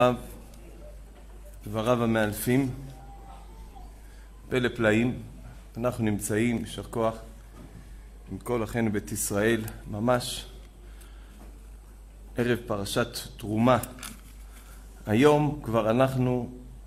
דבריו המאלפים, פלא פלאים. אנחנו נמצאים, יישר כוח, עם כל אחינו בית ישראל, ממש ערב פרשת תרומה. היום כבר אנחנו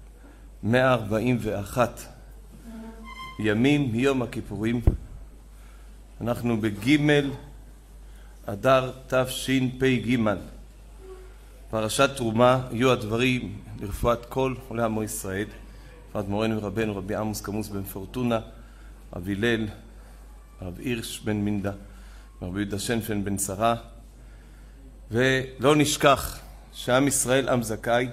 141 ימים מיום הכיפורים. אנחנו בג' אדר תשפ"ג. פרשת תרומה, יהיו הדברים לרפואת כל חולי עמו ישראל, בפרט מורנו ורבנו רבי עמוס כמוס בן פורטונה, רב הלל, רב הירש בן מינדה, רבי יהודה שנפן בן שרה. ולא נשכח שעם ישראל עם זכאי,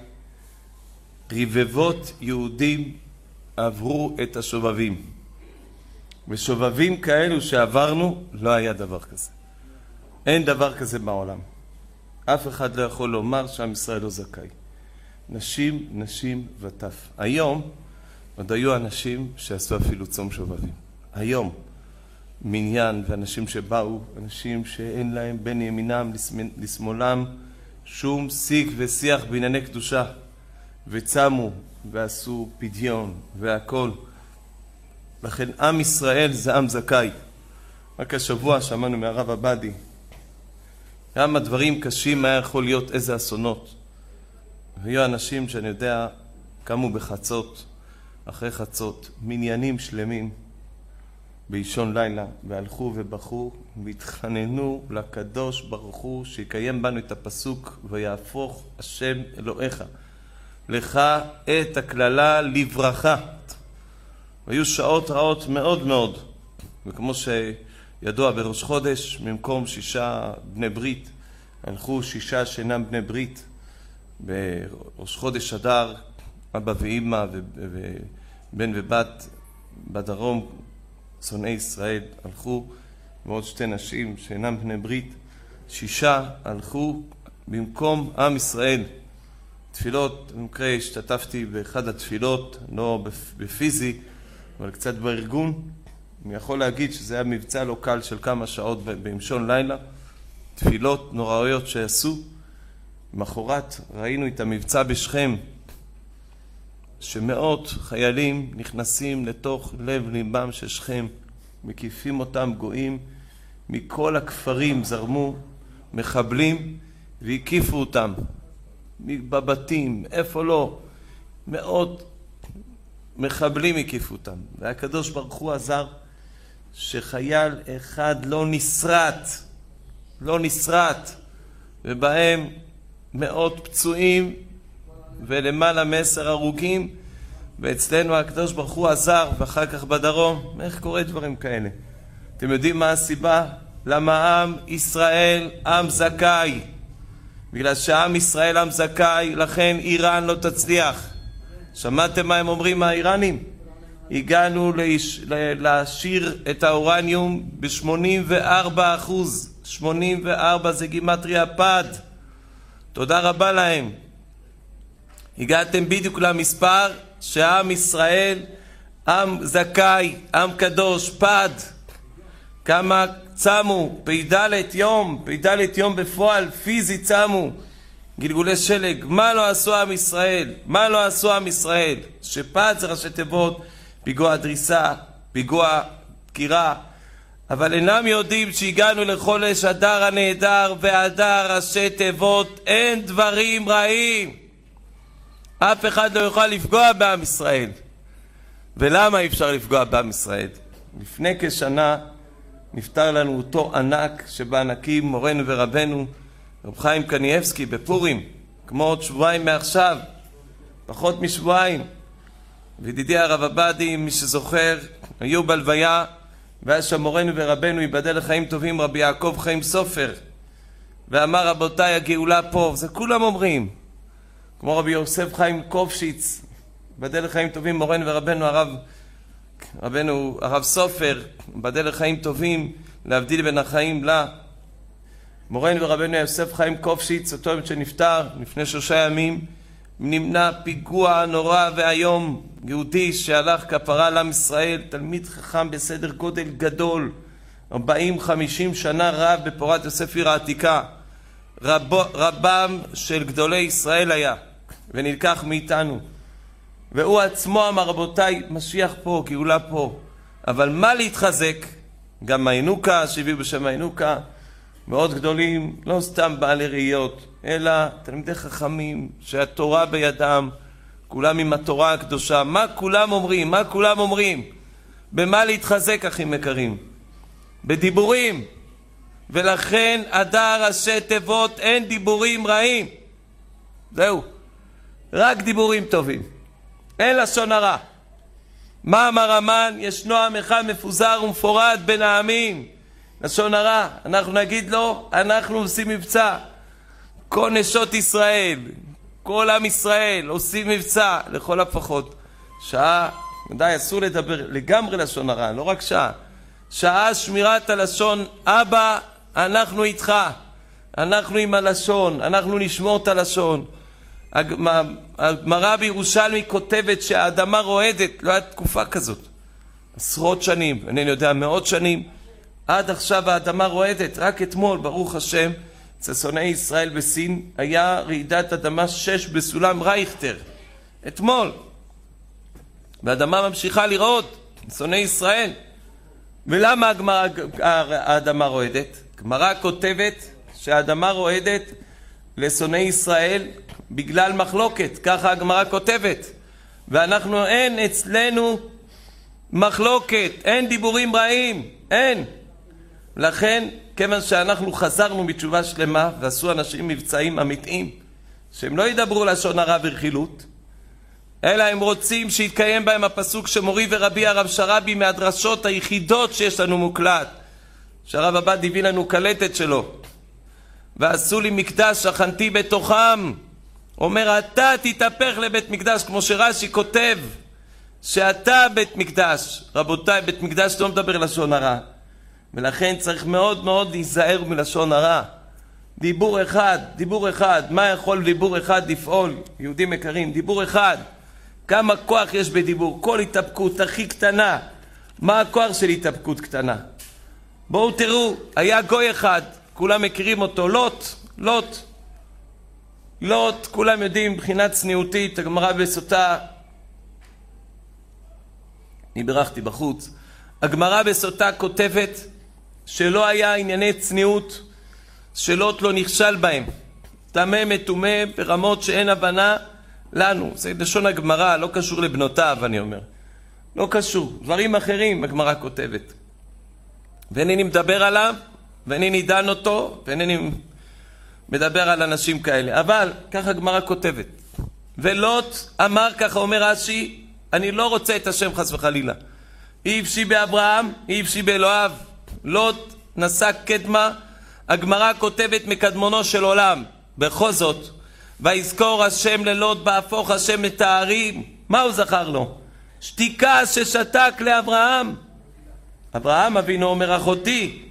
רבבות יהודים עברו את השובבים, ושובבים כאלו שעברנו לא היה דבר כזה. אין דבר כזה בעולם. אף אחד לא יכול לומר שעם ישראל לא זכאי. נשים וטף. היום עוד היו אנשים שעשו אפילו צום שובבים. היום מניין ואנשים שבאו, אנשים שאין להם בין ימינם לשמאלם שום שיג ושיח בענייני קדושה, וצמו ועשו פדיון והכל. לכן עם ישראל זה עם זכאי. רק השבוע שמענו מהרב עבדי כמה דברים קשים היה יכול להיות, איזה אסונות. והיו אנשים שאני יודע קמו בחצות, אחרי חצות, מניינים שלמים באישון לילה, והלכו ובכו והתחננו לקדוש ברוך הוא שיקיים בנו את הפסוק ויהפוך השם אלוהיך לך את הכללה לברכה. והיו שעות רעות מאוד מאוד, וכמו שידוע בראש חודש במקום 6 בני ברית הלכו 6 שאינם בני ברית. בראש חודש אדר אבא ואמא ובן ובת בדרום שונאי ישראל הלכו, ועוד 2 נשים שאינם בני ברית, 6 הלכו במקום עם ישראל. תפילות, במקרה השתתפתי באחד התפילות, לא בפיזי אבל קצת בארגון. אני יכול להגיד שזה היה מבצע לא קל של כמה שעות באישון לילה, תפילות נוראיות שעשו. למחרת ראינו את המבצע בשכם, שמאות חיילים נכנסים לתוך לב ליבם של שכם, מקיפים אותם גויים, מכל הכפרים זרמו מחבלים והקיפו אותם בבתים, איפה לא, מאות מחבלים הקיפו אותם. והקדוש ברוך הוא עזר שחייל אחד לא נסרט, ובהם מאות פצועים ולמעלה מ10 הרוגים. ואצלנו הקדוש ברוך הוא עזר. ואחר כך בדרום, איך קורה דברים כאלה? אתם יודעים מה הסיבה? למה עם ישראל עם זכאי? בגלל שעם ישראל עם זכאי, לכן איראן לא תצליח. שמעתם מה הם אומרים האיראנים? הגענו להשאיר את האורניום ב-84%. 84 זה גימטריה פד. תודה רבה להם. הגעתם בדיוק למספר שעם ישראל עם זכאי, עם קדוש, פד. כמה צמו? פ"ד יום בפועל פיזי צמו, גלגולי שלג. מה לא עשו עם ישראל? שפד זה ראשי תיבות פיגוע דריסה, פיגוע דקירה, אבל אינם יודעים שהגענו לחודש אדר הנהדר, ואדר ראשי תיבות אין דברים רעים. אף אחד לא יוכל לפגוע בעם ישראל. ולמה אי אפשר לפגוע בעם ישראל? לפני כשנה נפטר לנו אותו ענק שבענקים, מורנו ורבנו רב חיים קניאבסקי בפורים, כמו עוד שבועיים מעכשיו, פחות משבועיים. וידידי הרב עבדי, מי שזוכר, היו בלוויה, והיה שם מורנו ורבנו ייבדל לחיים טובים רבי יעקב חיים סופר, ואמר רבותיי הגאולה פה. זה כולם אומרים, כמו רבי יוסף חיים קופשיץ, ייבדל לחיים טובים מורנו ורבנו הרב סופר, ייבדל לחיים טובים, להבדיל בין החיים לה. מורנו ורבנו יוסף חיים קופשיץ, אותו יום שנפטר לפני 3 ימים, נמנע פיגוע נורא והיום, יהודי שהלך כפרה לעם ישראל, תלמיד חכם בסדר גודל גדול, 40-50 שנה רב בפורת יוסף עיר העתיקה, רבם של גדולי ישראל היה, ונלקח מאיתנו. והוא עצמו אמר, רבותיי, משיח פה, גאולה פה. אבל מה להתחזק? גם הינוקה, שהביאו בשם הינוקה, מאוד גדולים, לא סתם בעלי ראיות, אלא תלמידי חכמים שהתורה בידם, כולם עם התורה הקדושה. מה כולם אומרים? מה כולם אומרים? במה להתחזק, אחים יקרים? בדיבורים. ולכן הדר ראשי תיבות, אין דיבורים רעים. זהו. רק דיבורים טובים. אין לשון הרע. מה אמר המן? ישנו עם אחד מפוזר ומפורד בין העמים. לשון הרע. אנחנו נגיד לו, אנחנו עושים מבצע. כל נשות ישראל, כל עם ישראל עושים מבצע, לכל הפחות. שעה, ודאי אסור לדבר לגמרי לשון הרע, לא רק שעה. שעה שמירת הלשון, אבא, אנחנו איתך. אנחנו עם הלשון, אנחנו נשמור את הלשון. הגמרא בירושלמי כותבת שהאדמה רועדת, לא הייתה תקופה כזאת. עשרות שנים, אינני יודע, מאות שנים. עד עכשיו האדמה רועדת. רק אתמול, ברוך השם, אצל שונאי ישראל בסין, היה רעידת אדמה 6 בסולם רייכטר. אתמול. והאדמה ממשיכה לרעוד, שונאי ישראל. ולמה האדמה רועדת? הגמרא כותבת שהאדמה רועדת לשונאי ישראל בגלל מחלוקת, ככה הגמרא כותבת. ואנחנו, אין אצלנו מחלוקת, אין דיבורים רעים, אין. לכן, כיוון שאנחנו חזרנו בתשובה שלמה, ועשו אנשים מבצעים אמיתיים, שהם לא ידברו לשון הרע ורכילות, אלא הם רוצים שיתקיים בהם הפסוק שמורי ורבי הרב שרבי מהדרשות היחידות שיש לנו מוקלט, שהרב עבד הביא לנו קלטת שלו. ועשו לי מקדש שכנתי בתוכם. אומר, אתה תתהפך לבית מקדש, כמו שרש"י כותב, שאתה בית מקדש. רבותיי, בית מקדש לא מדבר לשון הרע. ולכן צריך מאוד מאוד להיזהר מלשון הרע. דיבור אחד, דיבור אחד. מה יכול דיבור אחד לפעול? יהודים יקרים, דיבור אחד. כמה כוח יש בדיבור? כל התאפקות הכי קטנה. מה הכוח של התאפקות קטנה? בואו תראו, היה גוי אחד, כולם מכירים אותו, לוט, כולם יודעים, מבחינת צניעותית, הגמרא בסוטה, אני בירכתי בחוץ, הגמרא בסוטה כותבת שלא היה ענייני צניעות, שלוט לא נכשל בהם, טמא מטומא ברמות שאין הבנה לנו. זה לשון הגמרא, לא קשור לבנותיו, אני אומר. לא קשור, דברים אחרים הגמרא כותבת. ואינני מדבר עליו, ואינני דן אותו, ואינני מדבר על אנשים כאלה. אבל ככה הגמרא כותבת. ולוט אמר, ככה אומר רש"י, אני לא רוצה את השם חס וחלילה. אי אפשי באברהם, אי אפשי באלוהיו. לוט נשא קדמה, הגמרא כותבת מקדמונו של עולם. בכל זאת, ויזכור השם ללוט בהפוך השם לתארים. מה הוא זכר לו? שתיקה ששתק לאברהם. אברהם אבינו אומר, אחותי.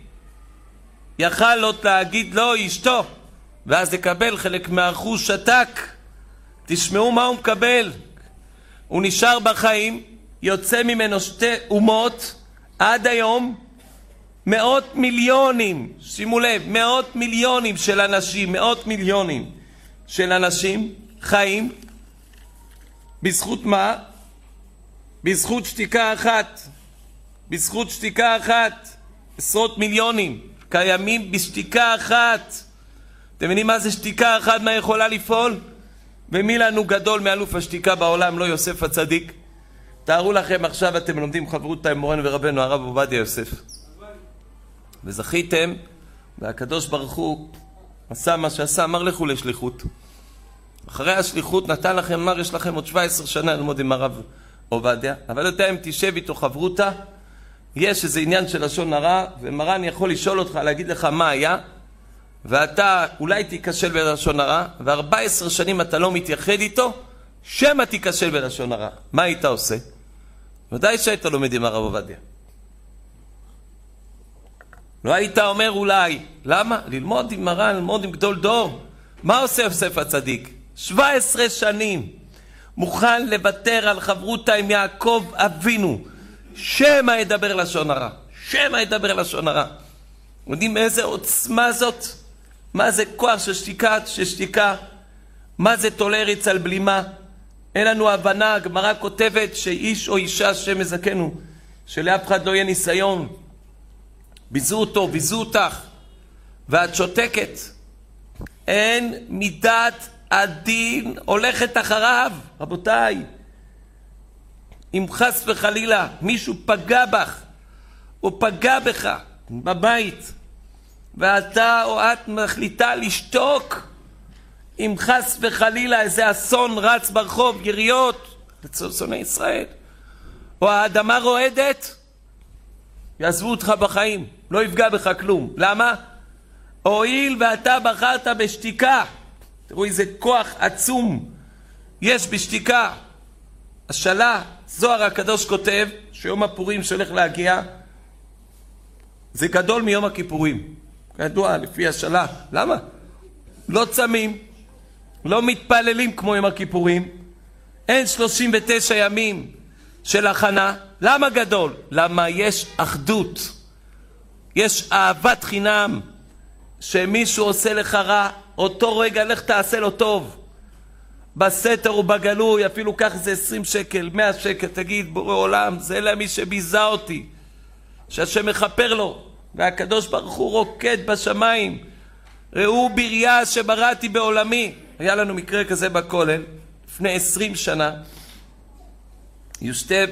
יכל לוט להגיד לו, אשתו, ואז לקבל חלק מהרכוש, שתק. תשמעו מה הוא מקבל. הוא נשאר בחיים, יוצא ממנו 2 אומות, עד היום 100 מיליונים, שימו לב, 100 מיליונים של אנשים, 100 מיליונים של אנשים חיים, בזכות מה? בזכות שתיקה אחת. בזכות שתיקה אחת. 10 מיליונים קיימים בשתיקה אחת. אתם מבינים מה זה שתיקה אחת, מה יכולה לפעול? ומי לנו גדול מאלוף השתיקה בעולם? לא יוסף הצדיק. תארו לכם, עכשיו אתם לומדים חברותא עם מורנו ורבנו הרב עובדיה יוסף, וזכיתם, והקדוש ברוך הוא עשה מה שעשה, אמר לכו לשליחות. אחרי השליחות נתן לכם, אמר יש לכם עוד 17 שנה ללמוד עם הרב עובדיה, אבל יותר אם תשב איתו חברותא, יש איזה עניין של לשון הרע, ומרן יכול לשאול אותך, להגיד לך מה היה, ואתה אולי תיכשל בלשון הרע, ו14 שנים אתה לא מתייחד איתו, שמא תיכשל בלשון הרע. מה היית עושה? ודאי שהיית לומד עם הרב עובדיה. לא היית אומר אולי. למה? ללמוד עם מרן, ללמוד עם גדול דור. מה עושה יוסף הצדיק? 17 שנים מוכן לוותר על חברותא עם יעקב אבינו, שמא ידבר לשון הרע. שמא ידבר לשון הרע. יודעים איזה עוצמה זאת? מה זה כוח של שתיקה? מה זה תולה ארץ על בלימה? אין לנו הבנה. הגמרא כותבת שאיש או אישה שמזכנו, שלאף אחד לא יהיה ניסיון. ביזו אותו, ביזו אותך, ואת שותקת. אין מידת הדין הולכת אחריו. רבותיי, אם חס וחלילה מישהו פגע בך או פגע בך בבית, ואתה או את מחליטה לשתוק, אם חס וחלילה איזה אסון רץ ברחוב, יריות, שונאי ישראל, או האדמה רועדת, יעזבו אותך בחיים, לא יפגע בך כלום. למה? הואיל ואתה בחרת בשתיקה. תראו איזה כוח עצום יש בשתיקה. השאלה, זוהר הקדוש כותב שיום הפורים שהולך להגיע זה גדול מיום הכיפורים, כידוע לפי השאלה. למה? לא צמים, לא מתפללים כמו יום הכיפורים, אין 39 ימים של הכנה. למה גדול? למה יש אחדות, יש אהבת חינם. שמישהו עושה לך רע, אותו רגע לך תעשה לו טוב, בסתר ובגלוי, אפילו כך זה 20 שקל, 100 שקל, תגיד בורא עולם, זה למי שביזה אותי, שהשם מחפר לו, והקדוש ברוך הוא רוקד בשמיים, ראו בריה שבראתי בעולמי. היה לנו מקרה כזה בכולל לפני 20 שנה. היו שתי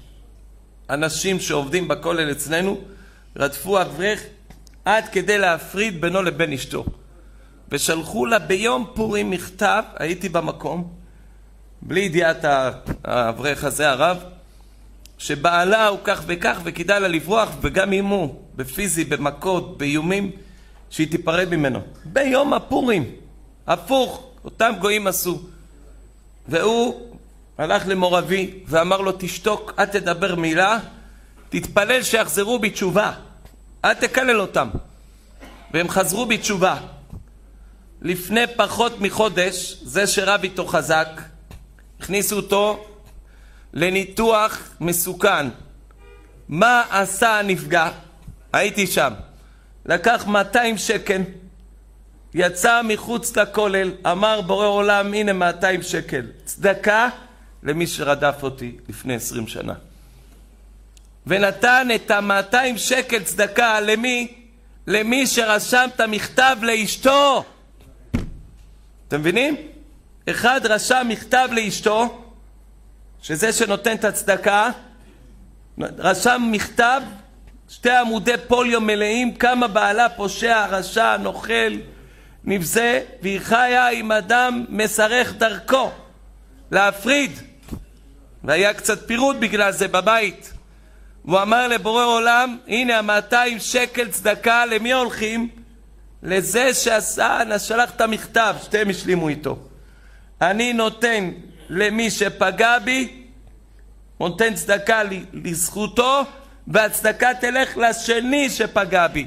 אנשים שעובדים בכולל אצלנו, רדפו אברך עד כדי להפריד בינו לבין אשתו, ושלחו לה ביום פורים מכתב, הייתי במקום, בלי ידיעת האברך הזה, הרב, שבעלה הוא כך וכך וכדאי לה לברוח, וגם אימו בפיזי, במכות, באיומים, שהיא תיפרד ממנו. ביום הפורים, הפוך, אותם גויים עשו. והוא הלך למורבי ואמר לו, תשתוק, אל תדבר מילה, תתפלל שיחזרו בתשובה, אל תקלל אותם. והם חזרו בתשובה. לפני פחות מחודש, זה שרב איתו חזק, הכניסו אותו לניתוח מסוכן. מה עשה הנפגע? הייתי שם. לקח 200 שקל, יצא מחוץ לכולל, אמר בורא עולם, הנה 200 שקל, צדקה למי שרדף אותי לפני 20 שנה. ונתן את 200 שקל צדקה למי? למי שרשם את המכתב לאשתו. אתם מבינים? אחד רשם מכתב לאשתו, שזה שנותן את הצדקה, רשם מכתב, 2 עמודי פוליו מלאים, כמה בעלה פושע, רשע, נוכל, נבזה, והיא חיה עם אדם מסרך דרכו להפריד. והיה קצת פירוד בגלל זה בבית. הוא אמר לבורא עולם, הנה 200 שקל צדקה, למי הולכים? לזה שעשה, שלח את המכתב, שתיהם השלימו איתו. אני נותן למי שפגע בי, נותן צדקה לזכותו, והצדקה תלך לשני שפגע בי.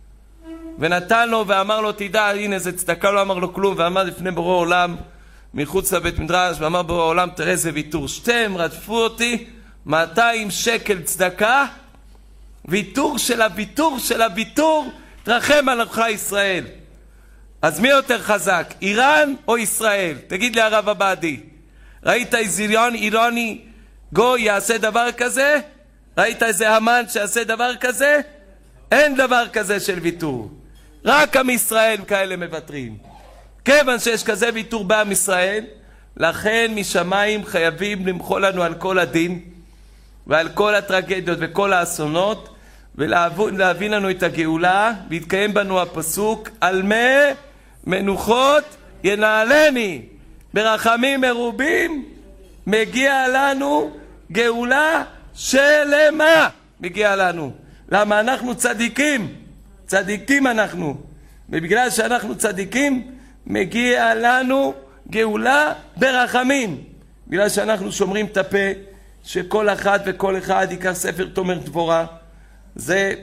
ונתן לו ואמר לו, תדע, הנה זה צדקה, לא אמר לו כלום, ועמד לפני בורא עולם מחוץ לבית מדרש, ואמר בורא עולם, תראה איזה ויתור, שתיהם רדפו אותי, 200 שקל צדקה, ויתור של הוויתור של הוויתור, תרחם עליך ישראל. אז מי יותר חזק, איראן או ישראל? תגיד לי הרב עבאדי, ראית איזה איראני גוי יעשה דבר כזה? ראית איזה המן שיעשה דבר כזה? אין דבר כזה של ויתור. רק עם ישראל כאלה מבטרים. כיוון שיש כזה ויתור בעם ישראל, לכן משמיים חייבים למחול לנו על כל הדין ועל כל הטרגדיות וכל האסונות, ולהבין לנו את הגאולה, והתקיים בנו הפסוק, על מה מנוחות ינעלני, ברחמים מרובים מגיע לנו גאולה שלמה. מגיע לנו. למה? אנחנו צדיקים. צדיקים אנחנו. ובגלל שאנחנו צדיקים, מגיע לנו גאולה ברחמים. בגלל שאנחנו שומרים את הפה, שכל אחד וכל אחד ייקח ספר תומר דבורה. זה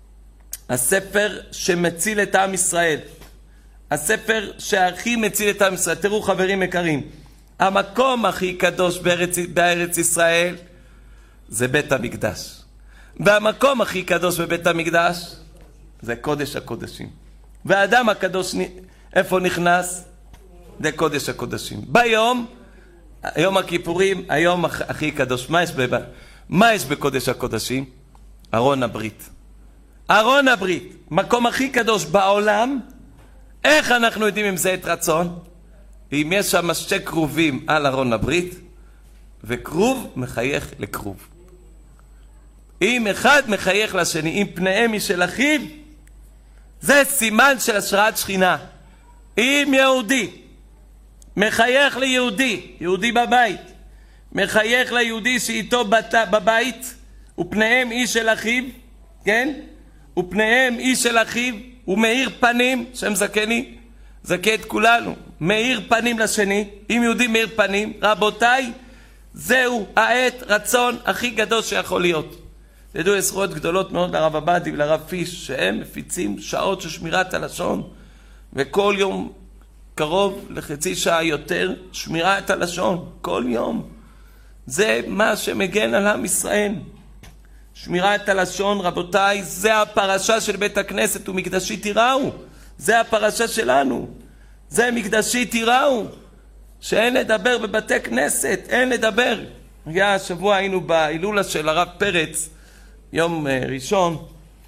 הספר שמציל את עם ישראל. הספר שהכי מציל את עם ישראל. תראו חברים יקרים, המקום הכי קדוש בארץ ישראל זה בית המקדש. והמקום הכי קדוש בבית המקדש זה קודש הקודשים. והאדם הקדוש איפה נכנס? זה קודש הקודשים. ביום, יום הכיפורים, היום הכי קדוש. מה יש בקודש הקודשים? ארון הברית. ארון הברית, מקום הכי קדוש בעולם. איך אנחנו יודעים אם זה עת רצון? אם יש שם שתי קרובים על ארון הברית, וכרוב מחייך לכרוב. אם אחד מחייך לשני, אם פניהם משל אחיו, זה סימן של השראת שכינה. אם יהודי מחייך ליהודי, יהודי בבית, מחייך ליהודי שאיתו בבית, ופניהם איש של אחיו, כן? ופניהם איש של אחיו, הוא מאיר פנים, שם זקני, זכה את כולנו, מאיר פנים לשני. אם יהודי מאיר פנים, רבותיי, זהו העת רצון הכי גדול שיכול להיות. תדעו, יש זכויות גדולות מאוד לרב עבדי ולרב פיש, שהם מפיצים שעות של שמירת הלשון, וכל יום קרוב לחצי שעה יותר שמירת הלשון, כל יום. זה מה שמגן על עם ישראל. שמירת הלשון, רבותיי, זה הפרשה של בית הכנסת, ומקדשי תיראו. זה הפרשה שלנו. זה מקדשי תיראו. שאין לדבר בבתי כנסת, אין לדבר. השבוע היינו בהילולה של הרב פרץ, יום ראשון,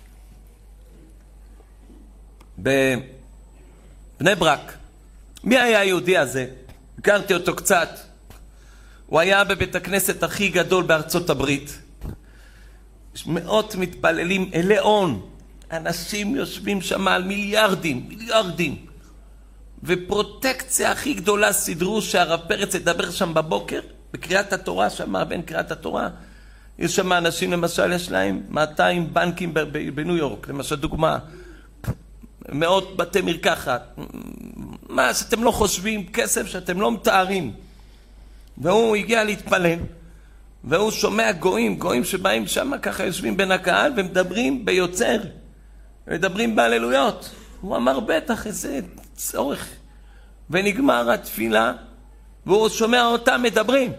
בבני ברק. מי היה היהודי הזה? הכרתי אותו קצת. הוא היה בבית הכנסת הכי גדול בארצות הברית. יש מאות מתפללים אלי הון. אנשים יושבים שם על מיליארדים. ופרוטקציה הכי גדולה סידרו שהרב פרץ ידבר שם בבוקר, בקריאת התורה, שם בין קריאת התורה. יש שם אנשים, למשל, יש להם 200 בנקים בניו יורק, למשל דוגמה. מאות בתי מרקחת. מה שאתם לא חושבים, כסף שאתם לא מתארים. והוא הגיע להתפלל, והוא שומע גויים שבאים שם ככה יושבים בין הקהל ומדברים ביוצר, מדברים בהללויות. הוא אמר בטח איזה צורך, ונגמר התפילה והוא שומע אותם מדברים.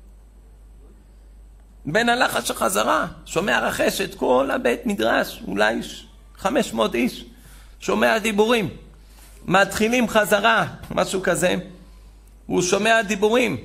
בין הלחש החזרה שומע רחש את כל הבית מדרש, אולי 500 איש, שומע דיבורים, מתחילים חזרה, משהו כזה. הוא שומע דיבורים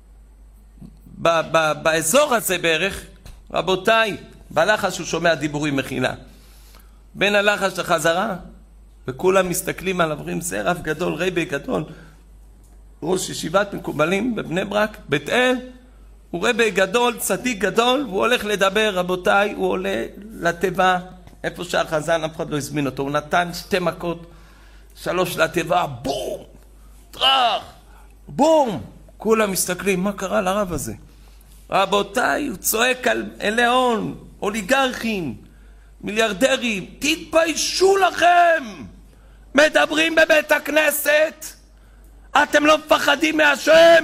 באזור הזה בערך, רבותיי, בלחש הוא שומע דיבורים מחילה. בין הלחש לחזרה, וכולם מסתכלים עליו, אומרים, זה רב גדול, רבי גדול, ראש ישיבת מקובלים בבני ברק, בית אל, הוא רבי גדול, צדיק גדול, והוא הולך לדבר, רבותיי, הוא עולה לטבע, איפה שהחזן, אף אחד לא הזמין אותו, הוא נתן 2 מכות, 3 לטבע, בום, טרח, בום, כולם מסתכלים, מה קרה לרב הזה? רבותיי, הוא צועק על אלי הון, אוליגרכים, מיליארדרים, תתביישו לכם! מדברים בבית הכנסת? אתם לא מפחדים מהשם?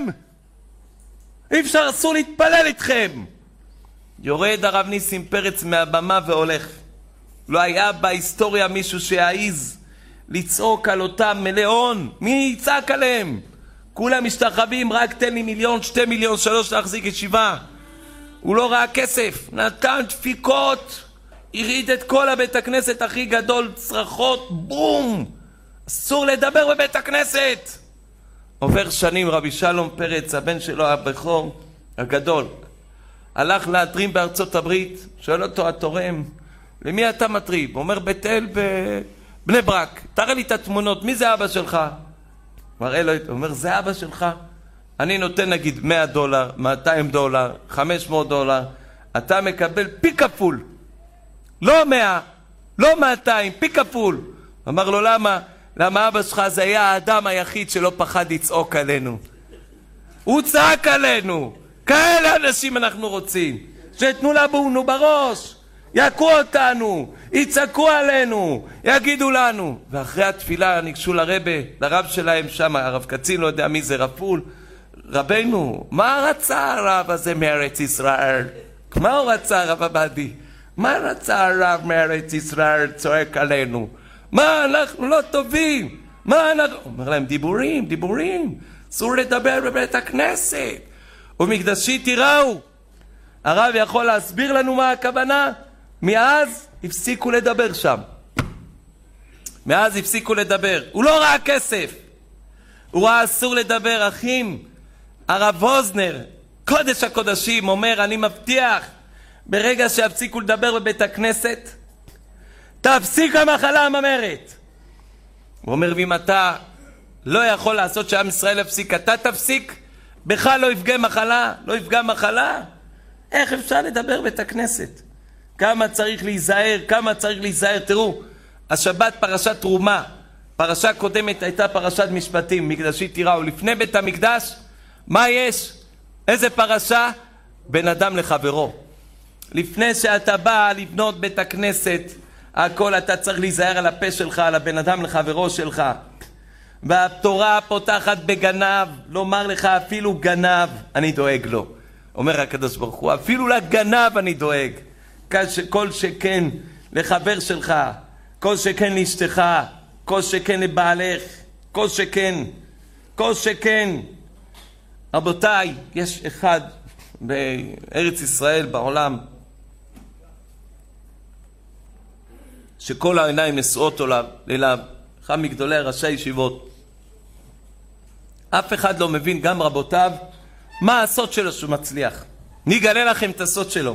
אי אפשר, אסור להתפלל איתכם. יורד הרב ניסים פרץ מהבמה והולך. לא היה בהיסטוריה מישהו שיעיז לצעוק על אותם מלא הון. מי יצעק עליהם? כולם משתחווים, רק תן לי 1 מיליון, 2 מיליון, 3 להחזיק ישיבה. הוא לא ראה כסף, נתן דפיקות, הריד את כל הבית הכנסת הכי גדול, צרחות, בום! אסור לדבר בבית הכנסת. עובר שנים, רבי שלום פרץ, הבן שלו הבכור הגדול, הלך להתרים בארצות הברית, שואל אותו התורם, למי אתה מטריב? הוא אומר, בית אל בבני ברק, תראה לי את התמונות, מי זה אבא שלך? מראה לו, הוא אומר, זה אבא שלך? אני נותן נגיד $100, $200, $500, אתה מקבל פי כפול, לא 100, לא 200, פי כפול. אמר לו, למה? למה אבא שלך זה היה האדם היחיד שלא פחד לצעוק עלינו. הוא צעק עלינו. כאלה אנשים אנחנו רוצים, שתנו לנו בראש, יכו אותנו, יצעקו עלינו, יגידו לנו. ואחרי התפילה ניגשו לרב שלהם שם, הרב קצין, לא יודע מי זה, רפול, רבנו, מה רצה הרב הזה מארץ ישראל? מה הוא רצה, הרב עבדי? מה רצה הרב מארץ ישראל צועק עלינו? מה, אנחנו לא טובים? מה אנחנו... אומר להם, דיבורים, אסור לדבר בבית הכנסת. ומקדשי תיראו. הרב יכול להסביר לנו מה הכוונה? מאז הפסיקו לדבר שם. מאז הפסיקו לדבר. הוא לא ראה כסף. הוא ראה אסור לדבר. אחים, הרב ווזנר, קודש הקודשים, אומר, אני מבטיח, ברגע שיפסיקו לדבר בבית הכנסת, תפסיק המחלה הממרת. הוא אומר, ואם אתה לא יכול לעשות שעם ישראל יפסיק, אתה תפסיק, בך לא יפגע מחלה, לא יפגע מחלה. איך אפשר לדבר בבית הכנסת? כמה צריך להיזהר, כמה צריך להיזהר. תראו, השבת פרשת תרומה, פרשה קודמת הייתה פרשת משפטים, מקדשי תיראו. לפני בית המקדש, מה יש? איזה פרשה? בין אדם לחברו. לפני שאתה בא לבנות בית הכנסת, הכל אתה צריך להיזהר על הפה שלך, על הבן אדם לחברו שלך. והתורה פותחת בגנב, לומר לך אפילו גנב אני דואג לו. אומר הקדוש ברוך הוא, אפילו לגנב אני דואג. כל שכן לחבר שלך, כל שכן לאשתך, כל שכן לבעלך, כל שכן. רבותיי, יש אחד בארץ ישראל, בעולם, שכל העיניים נשואות אליו, אחד מגדולי ראשי ישיבות. אף אחד לא מבין, גם רבותיו, מה הסוד שלו שהוא מצליח. נגלה לכם את הסוד שלו.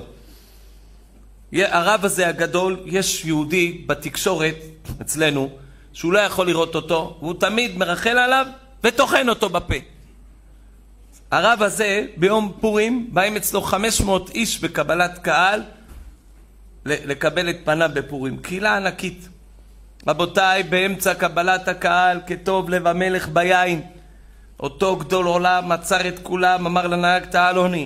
הרב הזה הגדול, יש יהודי בתקשורת אצלנו, שהוא לא יכול לראות אותו, והוא תמיד מרחל עליו וטוחן אותו בפה. הרב הזה ביום פורים באים אצלו 500 איש בקבלת קהל לקבל את פניו בפורים. קהילה ענקית. רבותיי, באמצע קבלת הקהל, כטוב לב המלך ביין, אותו גדול עולם עצר את כולם, אמר לנהג, תעלוני.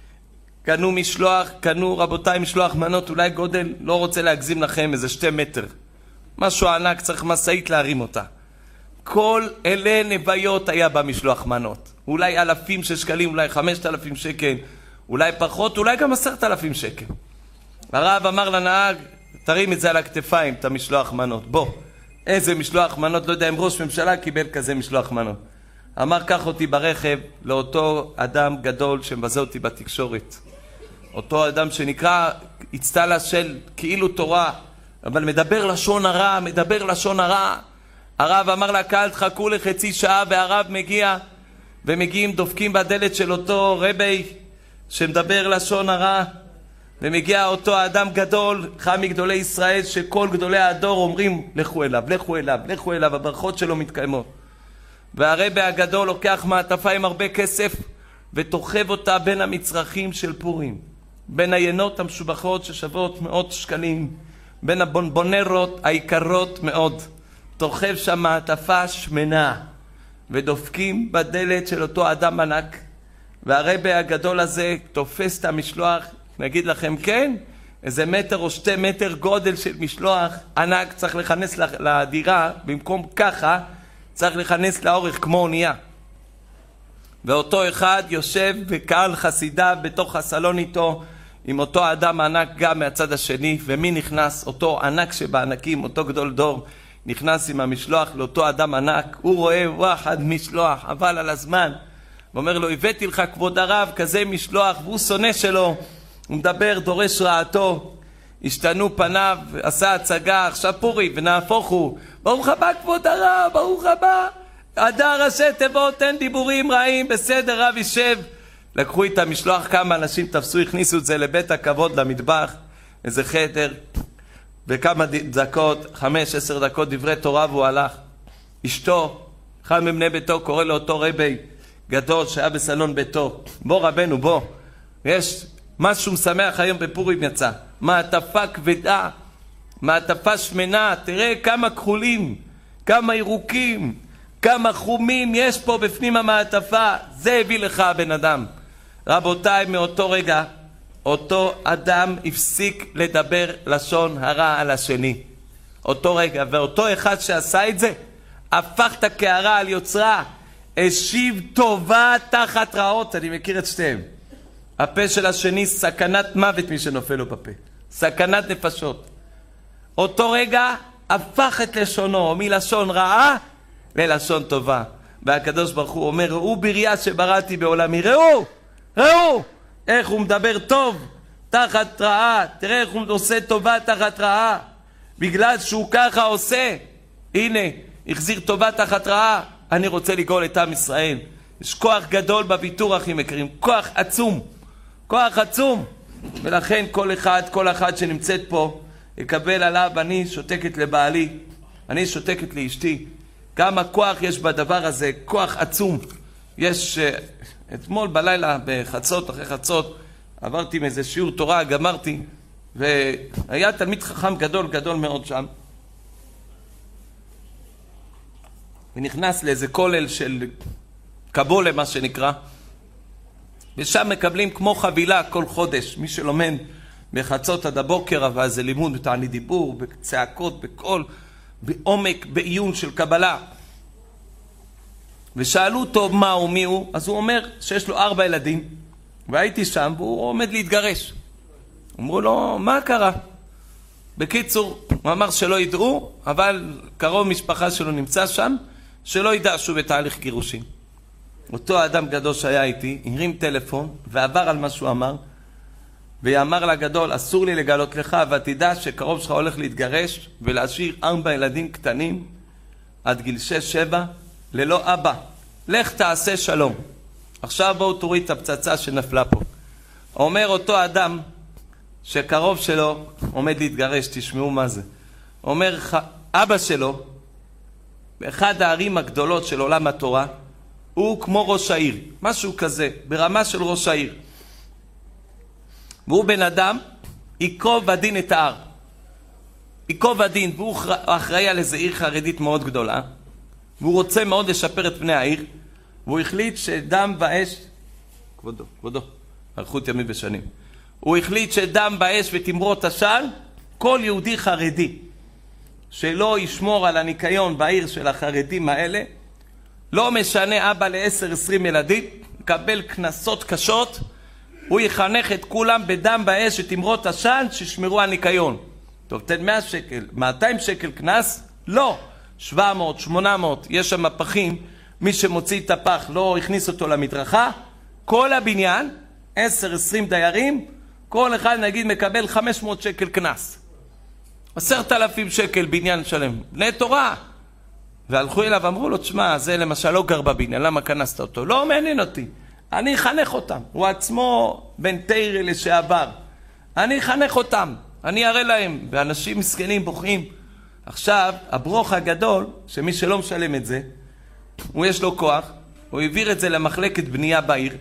קנו רבותיי משלוח מנות, אולי גודל, לא רוצה להגזים לכם, איזה 2 מטר. משהו ענק, צריך מסעית להרים אותה. כל אלה נוויות היה במשלוח מנות. אולי 1,000 שקלים, אולי 5,000 שקל, אולי פחות, אולי גם 10,000 שקל. הרב אמר לנהג, תרים את זה על הכתפיים, את המשלוח מנות. בוא, איזה משלוח מנות, לא יודע אם ראש ממשלה קיבל כזה משלוח מנות. אמר, קח אותי ברכב לאותו אדם גדול שמבזה אותי בתקשורת. אותו אדם שנקרא אצטלה של כאילו תורה, אבל מדבר לשון הרע. הרב אמר לקהל, תחכו לחצי שעה, והרב מגיע, ומגיעים דופקים בדלת של אותו רבי שמדבר לשון הרע, ומגיע אותו אדם גדול, אחד מגדולי ישראל, שכל גדולי הדור אומרים, לכו אליו, הברכות שלו מתקיימות. והרבי הגדול לוקח מעטפה עם הרבה כסף, ותוחב אותה בין המצרכים של פורים, בין היינות המשובחות ששוות 100 שקלים, בין הבונבונרות היקרות מאוד, תוחב שם מעטפה שמנה, ודופקים בדלת של אותו אדם ענק, והרבי הגדול הזה תופס את המשלוח. נגיד לכם, כן, איזה 1 או 2 מטר גודל של משלוח ענק, צריך לכנס לדירה, במקום ככה צריך לכנס לאורך כמו אונייה. ואותו אחד יושב וקהל חסידה בתוך הסלון איתו, עם אותו אדם ענק גם מהצד השני. ומי נכנס? אותו ענק שבענקים, אותו גדול דור, נכנס עם המשלוח לאותו אדם ענק. הוא רואה וואחד משלוח, אבל על הזמן, ואומר לו, הבאתי לך כבוד הרב כזה משלוח, והוא שונא שלו, הוא מדבר, דורש רעתו. השתנו פניו, עשה הצגה, עכשיו פורי, ונהפוך הוא, ברוך הבא כבוד הרב, ברוך הבא, הדר ראשי תיבות, אין דיבורים רעים, בסדר רב יישב. לקחו את המשלוח, כמה אנשים תפסו, הכניסו את זה לבית הכבוד, למטבח, איזה חדר, וכמה דקות, 5-10 דקות דברי תורה, והוא הלך. אשתו, אחד מבני ביתו, קורא לאותו רבי גדול שהיה בסלון ביתו, בוא רבנו, בוא, יש משהו משמח היום בפורים יצא, מעטפה כבדה, מעטפה שמנה, תראה כמה כחולים, כמה ירוקים, כמה חומים יש פה בפנים המעטפה. זה הביא לך הבן אדם. רבותיי, מאותו רגע אותו אדם הפסיק לדבר לשון הרע על השני. אותו רגע, ואותו אחד שעשה את זה הפך את הקערה על יוצרה, השיב טובה תחת רעות. אני מכיר את שתיהם. הפה של השני סכנת מוות, מי שנופל לו בפה, סכנת נפשות. אותו רגע הפך את לשונו מלשון רעה ללשון טובה. והקדוש ברוך הוא אומר, ראו בריאה שבראתי בעולמי, ראו איך הוא מדבר טוב תחת רעה. תראה איך הוא עושה טובה תחת רעה, בגלל שהוא ככה עושה. הנה, החזיר טובה תחת רעה. אני רוצה לגאול את עם ישראל. יש כוח גדול בוויתור, אחים יקרים, כוח עצום, כוח עצום. ולכן כל אחד שנמצאת פה יקבל עליו, אני שותקת לבעלי, אני שותקת לאשתי. כמה כוח יש בדבר הזה, כוח עצום. יש, אתמול בלילה בחצות, אחרי חצות, עברתי מאיזה שיעור תורה, גמרתי, והיה תלמיד חכם גדול מאוד שם, ונכנס לאיזה כולל של קבולה, מה שנקרא, ושם מקבלים כמו חבילה כל חודש. מי שלומד בחצות עד הבוקר, אבל זה לימוד בתענית דיבור, בצעקות, בקול, בעומק, בעיון של קבלה. ושאלו אותו מה הוא, מי הוא, אז הוא אומר שיש לו 4 ילדים, והייתי שם והוא עומד להתגרש. אמרו לו, מה קרה? בקיצור, הוא אמר שלא ידעו, אבל קרוב משפחה שלו נמצא שם, שלא ידע שהוא בתהליך גירושים. אותו אדם גדול שהיה איתי, הרים טלפון ועבר על מה שהוא אמר, ואמר לגדול, אסור לי לגלות לך, אבל תדע שקרוב שלך הולך להתגרש ולהשאיר 4 ילדים קטנים עד גיל 6-7 ללא אבא. לך תעשה שלום. עכשיו בואו תוריד את הפצצה שנפלה פה. אומר אותו אדם שקרוב שלו עומד להתגרש, תשמעו מה זה. אומר אבא שלו, באחד הערים הגדולות של עולם התורה, הוא כמו ראש העיר, משהו כזה, ברמה של ראש העיר. והוא בן אדם, ייקוב הדין את ההר. ייקוב הדין, והוא אחראי על איזו עיר חרדית מאוד גדולה, והוא רוצה מאוד לשפר את פני העיר, והוא החליט שדם באש, כבודו, אריכות ימים ושנים. הוא החליט שדם באש ותמרות עשן, כל יהודי חרדי שלא ישמור על הניקיון בעיר של החרדים האלה, לא משנה אבא ל10-20 ילדים, מקבל כנסות קשות, הוא יחנך את כולם בדם באש ותמרות עשן שישמרו על ניקיון. טוב, תן 100 שקל, 200 שקל כנס? לא. 700, 800, יש שם פחים, מי שמוציא את הפח לא הכניס אותו למדרכה, כל הבניין, 10-20 דיירים, כל אחד נגיד מקבל 500 שקל כנס. 10,000 שקל בניין שלם, בני תורה. והלכו אליו ואמרו לו, תשמע, זה למשל לא גר בבניין, למה כנסת אותו? לא מעניין אותי, אני אחנך אותם. הוא עצמו בן תירה לשעבר, אני אחנך אותם, אני אראה להם. ואנשים מסכנים בוכים. עכשיו, הברוך הגדול, שמי שלא משלם את זה, הוא יש לו כוח, הוא העביר את זה למחלקת בנייה בעיר.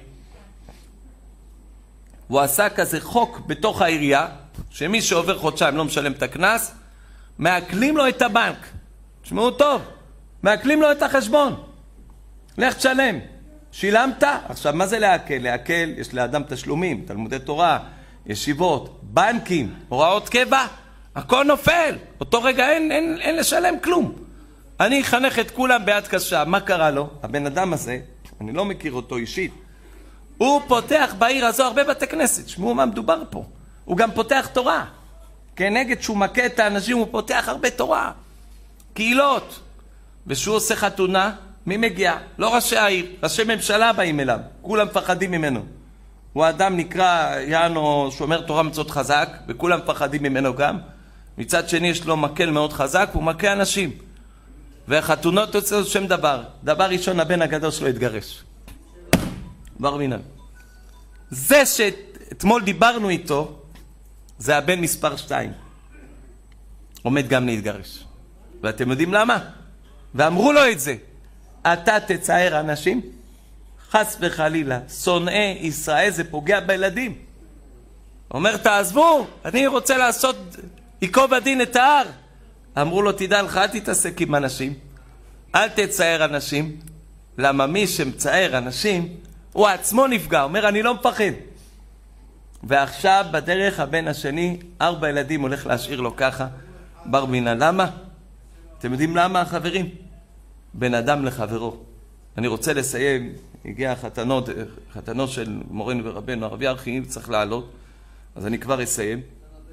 הוא עשה כזה חוק בתוך העירייה, שמי שעובר חודשיים לא משלם את הכנס, מעקלים לו את הבנק. תשמעו טוב, מעקלים לו את החשבון. לך תשלם. שילמת? עכשיו, מה זה להקל? להקל, יש לאדם תשלומים, תלמודי תורה, ישיבות, בנקים, הוראות קבע, הכל נופל. אותו רגע אין לשלם כלום. אני אחנך את כולם ביד קשה. מה קרה לו? הבן אדם הזה, אני לא מכיר אותו אישית, הוא פותח בעיר הזו הרבה בתי כנסת. שמעו מה מדובר פה. הוא גם פותח תורה. כנגד שהוא מכה את האנשים, הוא פותח הרבה תורה. קהילות. ושהוא עושה חתונה, מי מגיע? לא ראשי העיר, ראשי ממשלה באים אליו. כולם מפחדים ממנו. הוא אדם נקרא, יענו, שומר תורה מצוות חזק, וכולם מפחדים ממנו גם. מצד שני יש לו מקל מאוד חזק, הוא מכה אנשים. והחתונות יוצאו שם דבר. דבר ראשון, הבן הגדול שלו התגרש. בר מינן. זה שאתמול דיברנו איתו, זה הבן מספר 2. עומד גם להתגרש. ואתם יודעים למה? ואמרו לו את זה. אתה תצער אנשים? חס וחלילה, שונאי ישראל, זה פוגע בילדים. אומר, תעזבו, אני רוצה לעשות ייקוב הדין את ההר. אמרו לו, תדע לך, אל תתעסק עם אנשים, אל תצער אנשים. למה מי שמצער אנשים, הוא עצמו נפגע. אומר, אני לא מפחד. ועכשיו בדרך הבן השני, 4 ילדים הולך להשאיר לו ככה, בר מינה. למה? אתם יודעים למה, חברים? בן אדם לחברו. אני רוצה לסיים, הגיע חתנו של מורנו ורבנו, הרב ירחי, צריך לעלות, אז אני כבר אסיים.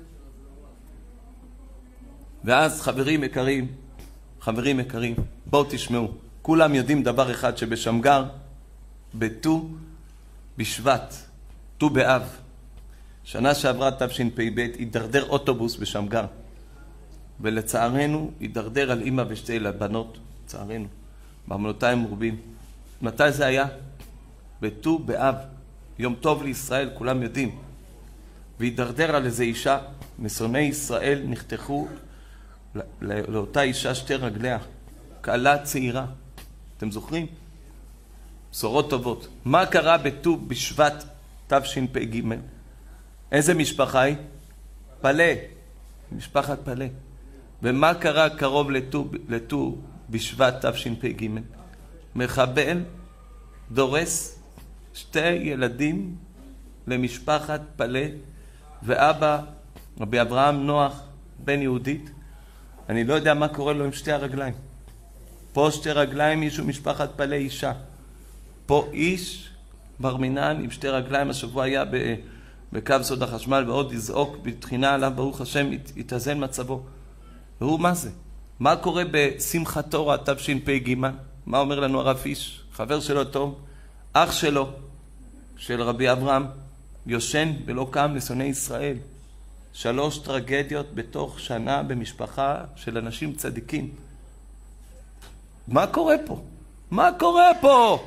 ואז חברים יקרים, בואו תשמעו, כולם יודעים דבר אחד, שבשמגר, בט"ו בשבט, ט"ו באב, שנה שעברה תשפ"ב, הידרדר אוטובוס בשמגר, ולצערנו הידרדר על אמא ושתי בנות, צערנו. בארמנותיים מרובים. מתי זה היה? בט"ו באב, יום טוב לישראל, כולם יודעים. והידרדר על איזה אישה, משונאי ישראל נחתכו לאותה אישה שתי רגליה, קהלה צעירה. אתם זוכרים? בשורות טובות. מה קרה בט"ו בשבט תשפ"ג? איזה משפחה היא? פלא, משפחת פלא. ומה קרה קרוב לט"ו בשבט תשפ"ג? מחבל דורס שתי ילדים למשפחת פלא, ואבא רבי אברהם נוח בן יהודית, אני לא יודע מה קורה לו עם שתי הרגליים. פה שתי רגליים, מישהו משפחת פלא, אישה. פה איש בר מינן עם שתי רגליים. השבוע היה בקו סוד החשמל, ועוד יזעוק בתחינה עליו, ברוך השם, יתאזן מצבו. והוא מה זה? מה קורה בשמחת תורה תשפ"ג? מה אומר לנו הרב איש? חבר שלו טוב, אח שלו, של רבי אברהם, יושן ולא קם לשונאי ישראל. 3 טרגדיות בתוך שנה במשפחה של אנשים צדיקים. מה קורה פה? מה קורה פה?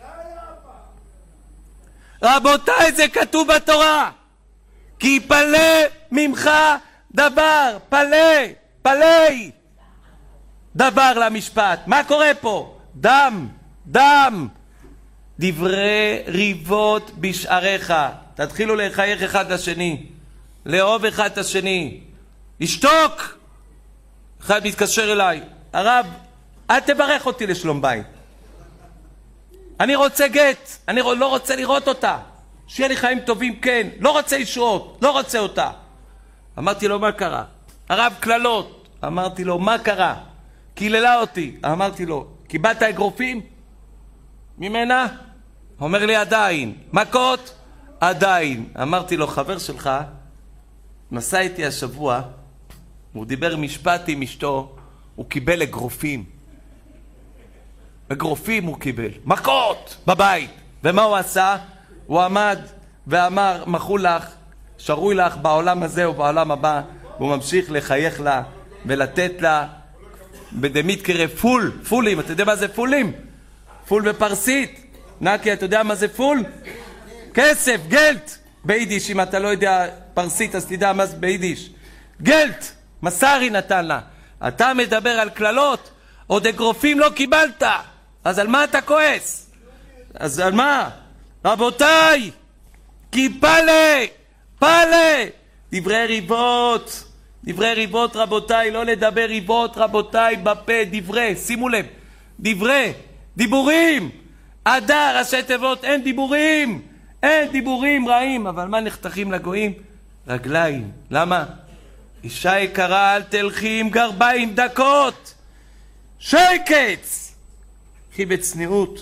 רבותיי, זה כתוב בתורה. כי פלא ממך דבר, פלא דבר למשפט. מה קורה פה? דם, דברי ריבות בשעריך. תתחילו לחייך אחד לשני, לאהוב אחד את השני, לשתוק. אחד מתקשר אליי, הרב, אל תברך אותי לשלום בית, אני רוצה גט, אני לא רוצה לראות אותה, שיהיה לי חיים טובים, כן, לא רוצה ישועות, לא רוצה אותה. אמרתי לו, מה קרה? הרב, קללות. אמרתי לו, מה קרה? קיללה אותי. אמרתי לו, קיבלת אגרופים ממנה? אומר לי, עדיין. מכות? עדיין. אמרתי לו, חבר שלך נסע איתי השבוע, הוא דיבר משפט עם אשתו, הוא קיבל אגרופים. אגרופים הוא קיבל. מכות בבית. ומה הוא עשה? הוא עמד ואמר, מחו לך, שרוי לך בעולם הזה ובעולם הבא. והוא ממשיך לחייך לה ולתת לה בדמית קרב פולים. אתה יודע מה זה פולים? פול בפרסית. נקי, אתה יודע מה זה פול? כסף, גלט. ביידיש, אם אתה לא יודע פרסית, אז תדע מה זה ביידיש. גלט, מסרי נתן לה. אתה מדבר על כללות, עוד אגרופים לא קיבלת. אז על מה אתה כועס? אז על מה? רבותיי, כי פלא, דברי ריבות רבותיי, לא לדבר ריבות רבותיי בפה, דברי, שימו לב, דיבורים, אדר, ראשי תיבות, אין דיבורים רעים, אבל מה נחתכים לגויים? רגליים. למה? אישה יקרה, אל תלכי עם גרביים דקות, שקץ, קחי בצניעות,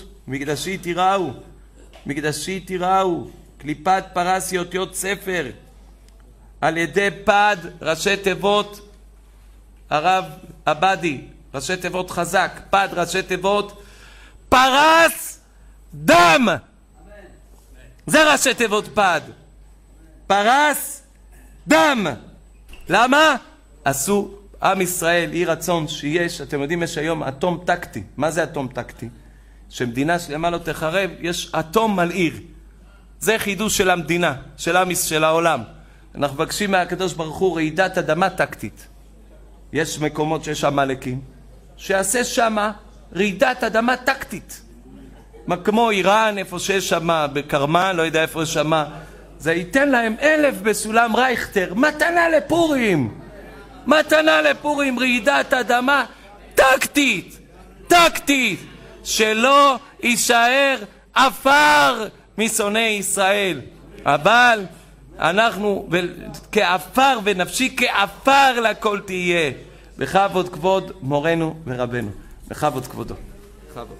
מקדשי תיראו, קליפת פרס אותיות ספר, על ידי פד, ראשי תיבות, הרב עבדי, ראשי תיבות חזק, פד, ראשי תיבות, פרס דם. זה ראשי תיבות פד. פרס דם. למה? עשו עם ישראל, אי רצון שיש, אתם יודעים, יש היום אטום טקטי. מה זה אטום טקטי? שמדינה שלמה לא תחרב, יש אטום על עיר. זה חידוש של המדינה, של העולם. אנחנו מבקשים מהקדוש ברוך הוא רעידת אדמה טקטית. יש מקומות שיש עמלקים, שיעשה שמה רעידת אדמה טקטית. כמו איראן, איפה שיש שמה, בקרמה, לא יודע איפה יש שמה. זה ייתן להם 1000 בסולם רייכטר, מתנה לפורים, רעידת אדמה טקטית, שלא יישאר עפר משונאי ישראל. אבל אנחנו כעפר, ונפשי כעפר לכל תהיה. בכבוד כבוד מורנו ורבנו, בכבוד כבודו.